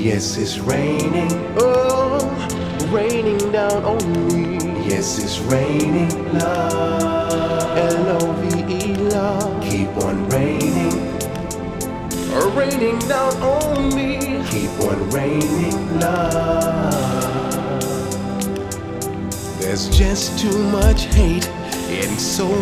Yes, it's raining. Oh, raining down on me. Yes, it's raining. Love. L-O-V-E, love. Keep on raining. Raining down on me. Keep on raining. Love. There's just too much hate and so